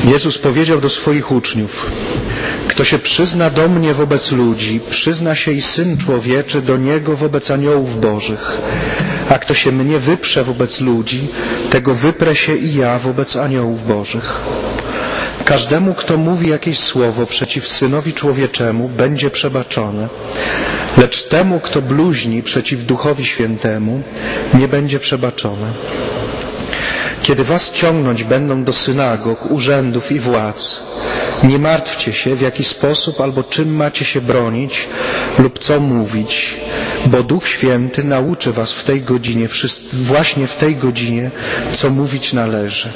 Jezus powiedział do swoich uczniów: kto się przyzna do mnie wobec ludzi, przyzna się i Syn Człowieczy do Niego wobec aniołów bożych. A kto się mnie wyprze wobec ludzi, tego wyprę się i ja wobec aniołów bożych. Każdemu, kto mówi jakieś słowo przeciw Synowi Człowieczemu, będzie przebaczone. Lecz temu, kto bluźni przeciw Duchowi Świętemu, nie będzie przebaczone. Kiedy was ciągnąć będą do synagog, urzędów i władz, nie martwcie się, w jaki sposób albo czym macie się bronić lub co mówić, bo Duch Święty nauczy was w tej godzinie, właśnie w tej godzinie, co mówić należy.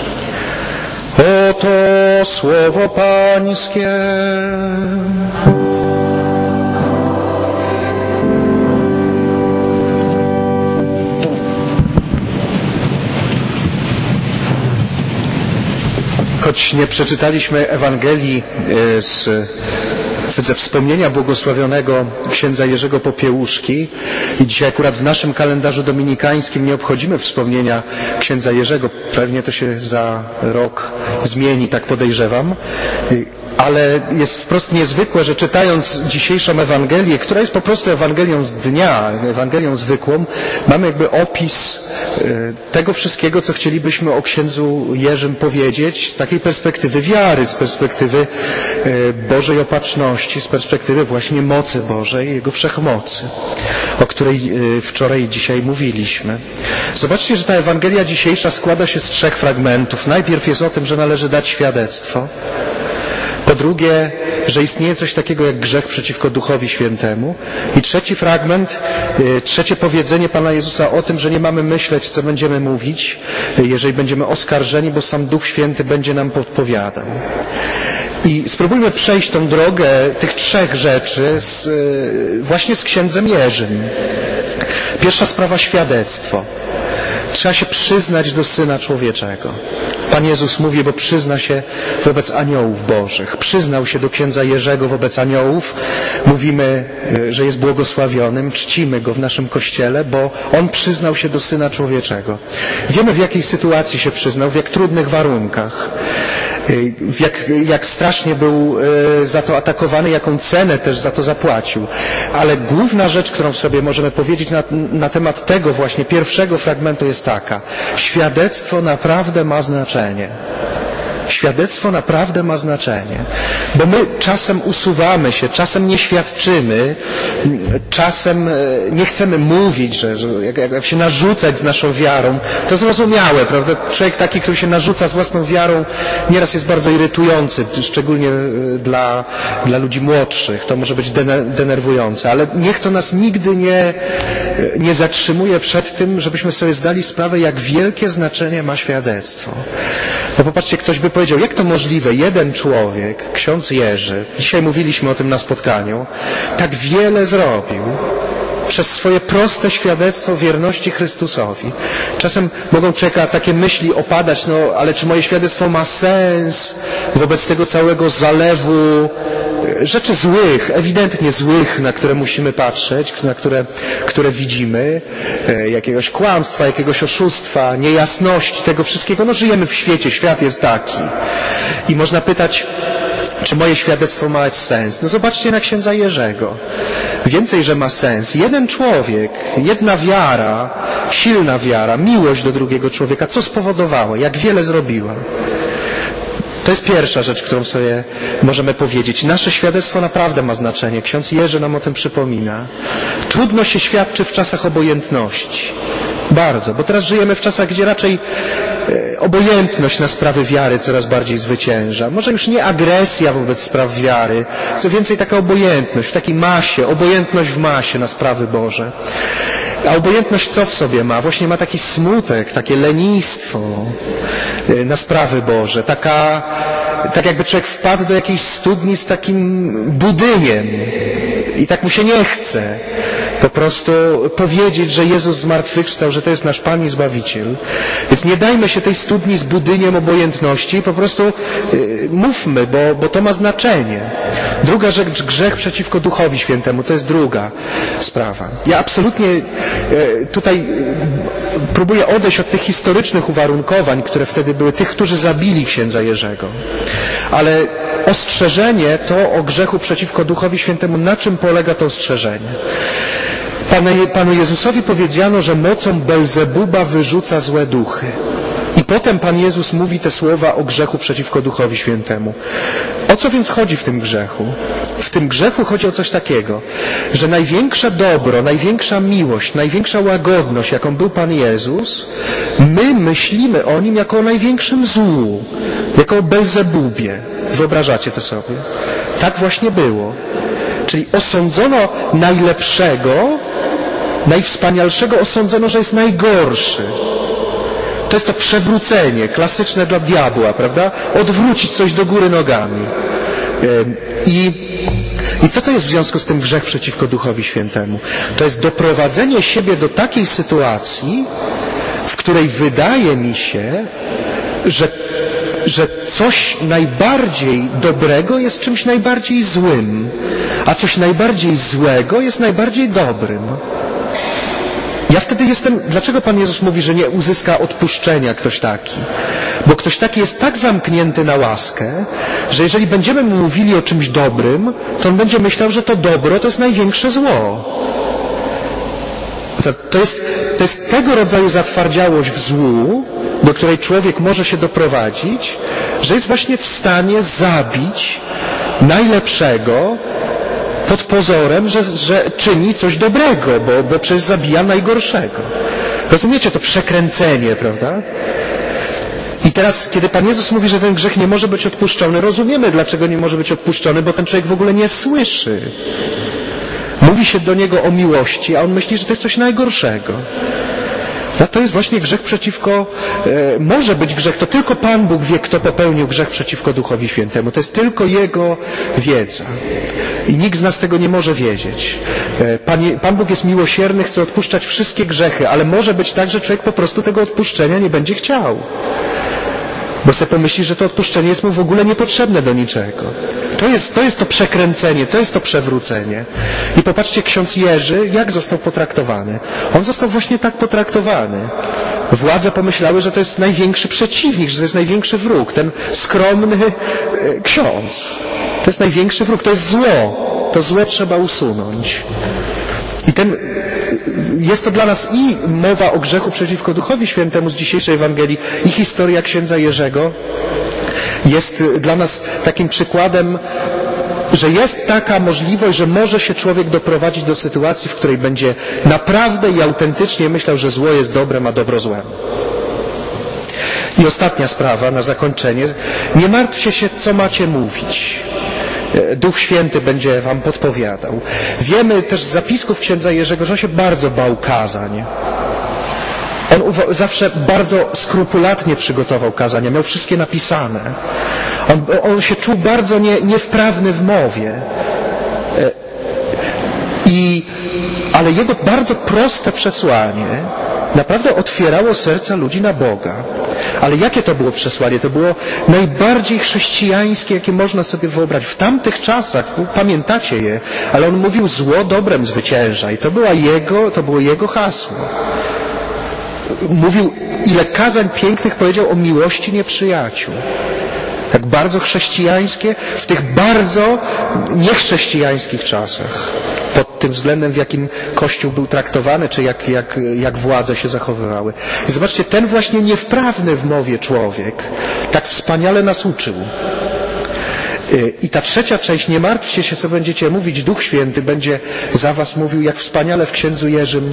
Oto słowo Pańskie. Choć nie przeczytaliśmy Ewangelii ze wspomnienia błogosławionego księdza Jerzego Popiełuszki i dzisiaj akurat w naszym kalendarzu dominikańskim nie obchodzimy wspomnienia księdza Jerzego, pewnie to się za rok zmieni, tak podejrzewam, ale jest wprost niezwykłe, że czytając dzisiejszą Ewangelię, która jest po prostu Ewangelią z dnia, Ewangelią zwykłą, mamy jakby opis tego wszystkiego, co chcielibyśmy o księdzu Jerzym powiedzieć z takiej perspektywy wiary, z perspektywy Bożej opatrzności, z perspektywy właśnie mocy Bożej, Jego wszechmocy, o której wczoraj i dzisiaj mówiliśmy. Zobaczcie, że ta Ewangelia dzisiejsza składa się z 3 fragmentów. Najpierw jest o tym, że należy dać świadectwo. Po drugie, że istnieje coś takiego jak grzech przeciwko Duchowi Świętemu. I 3 fragment, 3 powiedzenie Pana Jezusa o tym, że nie mamy myśleć, co będziemy mówić, jeżeli będziemy oskarżeni, bo sam Duch Święty będzie nam podpowiadał. I spróbujmy przejść tą drogę tych 3 rzeczy właśnie z księdzem Jerzym. Pierwsza sprawa, świadectwo. Trzeba się przyznać do Syna Człowieczego. Pan Jezus mówi, bo przyzna się wobec aniołów bożych. Przyznał się do księdza Jerzego wobec aniołów. Mówimy, że jest błogosławionym, czcimy go w naszym kościele, bo on przyznał się do Syna Człowieczego. Wiemy, w jakiej sytuacji się przyznał, w jak trudnych warunkach. Jak strasznie był za to atakowany, jaką cenę też za to zapłacił. Ale główna rzecz, którą sobie możemy powiedzieć na temat tego właśnie pierwszego fragmentu jest taka. Świadectwo naprawdę ma znaczenie. Świadectwo naprawdę ma znaczenie, bo my czasem usuwamy się, czasem nie świadczymy, czasem nie chcemy mówić, że jak się narzucać z naszą wiarą, to zrozumiałe, prawda? Człowiek taki, który się narzuca z własną wiarą, nieraz jest bardzo irytujący, szczególnie dla ludzi młodszych, to może być denerwujące, ale niech to nas nigdy nie zatrzymuje przed tym, żebyśmy sobie zdali sprawę, jak wielkie znaczenie ma świadectwo. Bo popatrzcie, ktoś by powiedział, jak to możliwe, jeden człowiek, ksiądz Jerzy, dzisiaj mówiliśmy o tym na spotkaniu, tak wiele zrobił przez swoje proste świadectwo wierności Chrystusowi. Czasem mogą człowieka takie myśli opadać, ale czy moje świadectwo ma sens wobec tego całego zalewu rzeczy złych, ewidentnie złych, na które musimy patrzeć, na które widzimy, jakiegoś kłamstwa, jakiegoś oszustwa, niejasności, tego wszystkiego. Żyjemy w świecie, świat jest taki. I można pytać, czy moje świadectwo ma sens? Zobaczcie na księdza Jerzego. Więcej, że ma sens. Jeden człowiek, jedna wiara, silna wiara, miłość do drugiego człowieka, co spowodowało, jak wiele zrobiła. To jest pierwsza rzecz, którą sobie możemy powiedzieć. Nasze świadectwo naprawdę ma znaczenie. Ksiądz Jerzy nam o tym przypomina. Trudno się świadczy w czasach obojętności. Bardzo, bo teraz żyjemy w czasach, gdzie raczej obojętność na sprawy wiary coraz bardziej zwycięża. Może już nie agresja wobec spraw wiary, co więcej taka obojętność w takiej masie, obojętność w masie na sprawy Boże. A obojętność co w sobie ma? Właśnie ma taki smutek, takie lenistwo na sprawy Boże. Tak jakby człowiek wpadł do jakiejś studni z takim budyniem i tak mu się nie chce po prostu powiedzieć, że Jezus zmartwychwstał, że to jest nasz Pan i Zbawiciel. Więc nie dajmy się tej studni z budyniem obojętności, po prostu mówmy, bo to ma znaczenie. Druga rzecz, grzech przeciwko Duchowi Świętemu, to jest druga sprawa. Ja absolutnie tutaj próbuję odejść od tych historycznych uwarunkowań, które wtedy były, tych, którzy zabili księdza Jerzego. Ale ostrzeżenie to o grzechu przeciwko Duchowi Świętemu, na czym polega to ostrzeżenie? Panu Jezusowi powiedziano, że mocą Belzebuba wyrzuca złe duchy. I potem Pan Jezus mówi te słowa o grzechu przeciwko Duchowi Świętemu. O co więc chodzi w tym grzechu? W tym grzechu chodzi o coś takiego, że największe dobro, największa miłość, największa łagodność, jaką był Pan Jezus, my myślimy o Nim jako o największym złu, jako o Belzebubie. Wyobrażacie to sobie? Tak właśnie było. Czyli osądzono najlepszego, najwspanialszego osądzono, że jest najgorszy. To jest to przewrócenie klasyczne dla diabła, prawda? Odwrócić coś do góry nogami. I co to jest w związku z tym grzech przeciwko Duchowi Świętemu? To jest doprowadzenie siebie do takiej sytuacji, w której wydaje mi się, że coś najbardziej dobrego jest czymś najbardziej złym, a coś najbardziej złego jest najbardziej dobrym. Ja wtedy dlaczego Pan Jezus mówi, że nie uzyska odpuszczenia ktoś taki? Bo ktoś taki jest tak zamknięty na łaskę, że jeżeli będziemy mu mówili o czymś dobrym, to on będzie myślał, że to dobro to jest największe zło. To jest tego rodzaju zatwardziałość w złu, do której człowiek może się doprowadzić, że jest właśnie w stanie zabić najlepszego pod pozorem, że czyni coś dobrego, bo przecież zabija najgorszego. Rozumiecie to przekręcenie, prawda? I teraz, kiedy Pan Jezus mówi, że ten grzech nie może być odpuszczony, rozumiemy, dlaczego nie może być odpuszczony, bo ten człowiek w ogóle nie słyszy. Mówi się do niego o miłości, a on myśli, że to jest coś najgorszego. No to jest właśnie grzech przeciwko, może być grzech, to tylko Pan Bóg wie, kto popełnił grzech przeciwko Duchowi Świętemu. To jest tylko Jego wiedza. I nikt z nas tego nie może wiedzieć. Pan Bóg jest miłosierny, chce odpuszczać wszystkie grzechy, ale może być tak, że człowiek po prostu tego odpuszczenia nie będzie chciał. Bo sobie pomyśli, że to odpuszczenie jest mu w ogóle niepotrzebne do niczego. To jest to przekręcenie, to jest to przewrócenie. I popatrzcie, ksiądz Jerzy, jak został potraktowany. On został właśnie tak potraktowany. Władze pomyślały, że to jest największy przeciwnik, że to jest największy wróg. Ten skromny ksiądz. To jest największy wróg, to jest zło. To zło trzeba usunąć. I jest to dla nas i mowa o grzechu przeciwko Duchowi Świętemu z dzisiejszej Ewangelii i historia księdza Jerzego jest dla nas takim przykładem, że jest taka możliwość, że może się człowiek doprowadzić do sytuacji, w której będzie naprawdę i autentycznie myślał, że zło jest dobrem, a dobro złem. I ostatnia sprawa na zakończenie. Nie martwcie się, co macie mówić. Duch Święty będzie wam podpowiadał. Wiemy też z zapisków księdza Jerzego, że on się bardzo bał kazań. On zawsze bardzo skrupulatnie przygotował kazania, miał wszystkie napisane. On się czuł bardzo niewprawny w mowie. Ale jego bardzo proste przesłanie naprawdę otwierało serca ludzi na Boga. Ale jakie to było przesłanie? To było najbardziej chrześcijańskie, jakie można sobie wyobrazić. W tamtych czasach, pamiętacie je, ale on mówił, zło dobrem zwycięża. I to było jego hasło. Mówił, ile kazań pięknych powiedział o miłości nieprzyjaciół. Tak bardzo chrześcijańskie w tych bardzo niechrześcijańskich czasach. Pod tym względem, w jakim Kościół był traktowany, czy jak władze się zachowywały. I zobaczcie, ten właśnie niewprawny w mowie człowiek tak wspaniale nas uczył. I ta trzecia część, nie martwcie się, co będziecie mówić, Duch Święty będzie za was mówił, jak wspaniale w księdzu Jerzym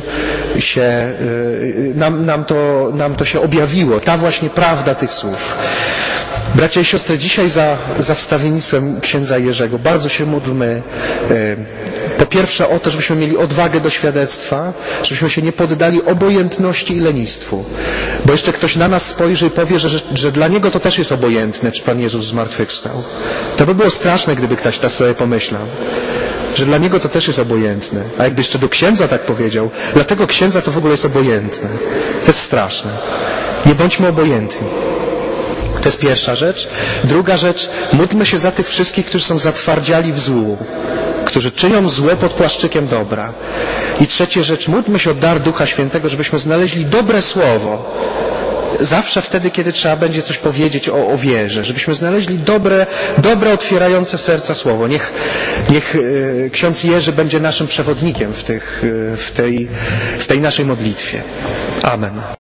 nam to się objawiło, ta właśnie prawda tych słów. Bracia i siostry, dzisiaj za wstawiennictwem księdza Jerzego bardzo się módlmy. Po pierwsze o to, żebyśmy mieli odwagę do świadectwa, żebyśmy się nie poddali obojętności i lenistwu. Bo jeszcze ktoś na nas spojrzy i powie, że dla niego to też jest obojętne, czy Pan Jezus zmartwychwstał. To by było straszne, gdyby ktoś tak sobie pomyślał, że dla niego to też jest obojętne. A jakby jeszcze do księdza tak powiedział, dla tego księdza to w ogóle jest obojętne. To jest straszne. Nie bądźmy obojętni. To jest pierwsza rzecz. Druga rzecz, módlmy się za tych wszystkich, którzy są zatwardziali w złu, którzy czynią złe pod płaszczykiem dobra. I trzecia rzecz, módlmy się o dar Ducha Świętego, żebyśmy znaleźli dobre słowo. Zawsze wtedy, kiedy trzeba będzie coś powiedzieć o wierze, żebyśmy znaleźli dobre, otwierające serca słowo. Niech ksiądz Jerzy będzie naszym przewodnikiem w tej naszej modlitwie. Amen.